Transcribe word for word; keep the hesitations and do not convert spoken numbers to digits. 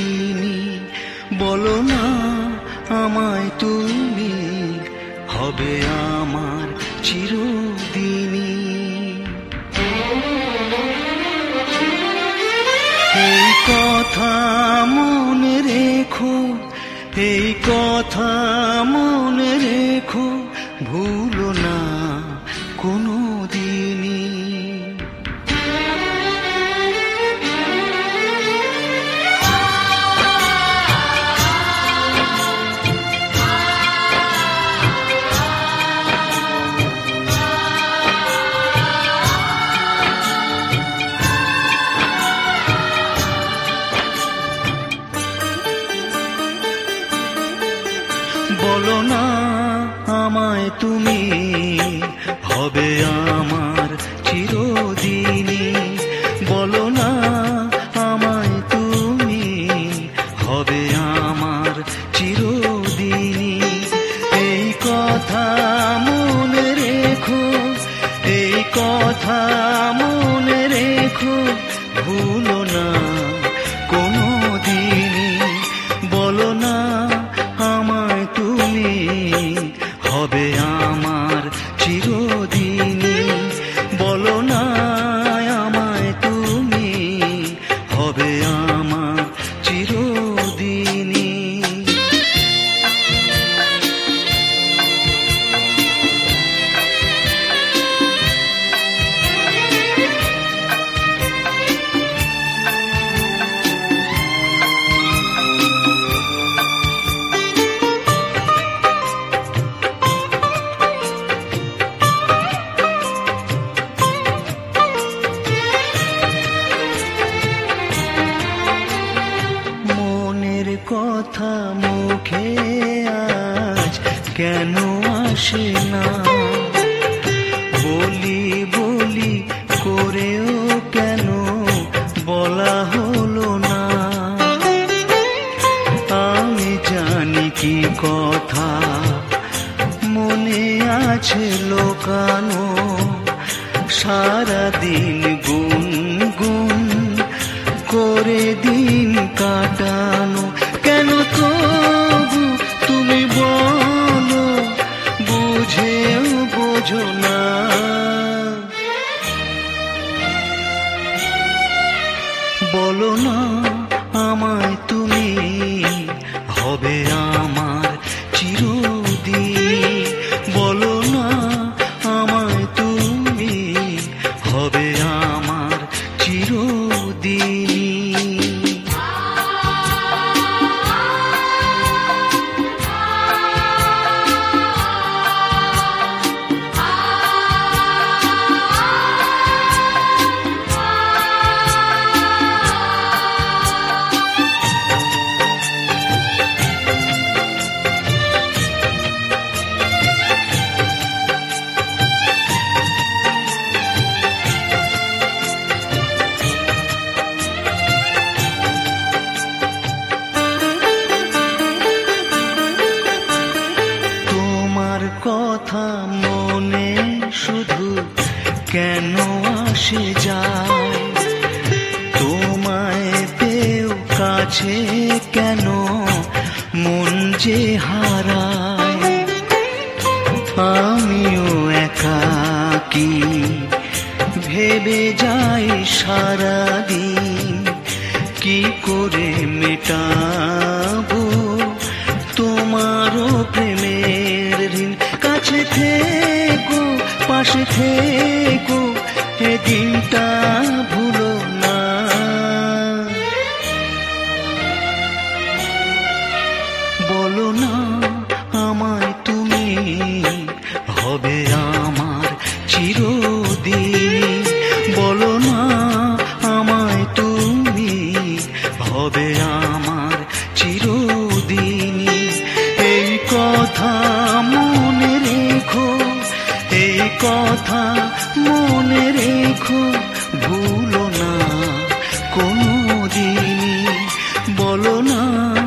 চিরদিনই। বলো না আমায় তুমি, হবে আমার চিরদিনই। এই কথা মনে রেখো, এই কথা মনে রেখো, ভুলো না কোনো দিনই। বলো না আমায় তুমি, হবে আমার চিরদিনই। বলো না আমায় তুমি, হবে আমার চিরদিনই। এই কথা মনে রেখো, এই কথা মনে রেখো, ভুলো না কোনো দিনই। বলো না আমায় তুমি, হবে আমার চিরদিনই। বলো না আমায় তুমি, হবে আমার চিরদিনই। কথা মুখে আজ কেন আসে না, বলি বলি করেও কেন বলা হলো না। আমি জানি কি কথা মনে আছে লোকানো, সারাদিন গুনগুন করে দিন কাটানো। কেন তবু তুমি বলো, বুঝেও বোঝো না। বলো না আমায় তুমি, হবে আমার চিরদিন। বলো না আমায় তুমি, হবে আমার চিরদিন। কথা মনে শুধু কেন আসে যায়, তোমায় পেও কাছে কেন মন যে হারায়। আমিও একাকী ভেবে যাই সারাদিন, কি করে মেটাবো তোমারও প্রেমের ঋণ। কাছে থেকো পাশে থেকো, এ দিনটা ভুলো না। বলো না আমায় তুমি, হবে আমার চিরদিন। বলো না আমায় তুমি, হবে আমার চিরদিন। এই কথা মনে রেখো, এই কথা মনে রেখো, ভুলো না কোনো দিন। বলো না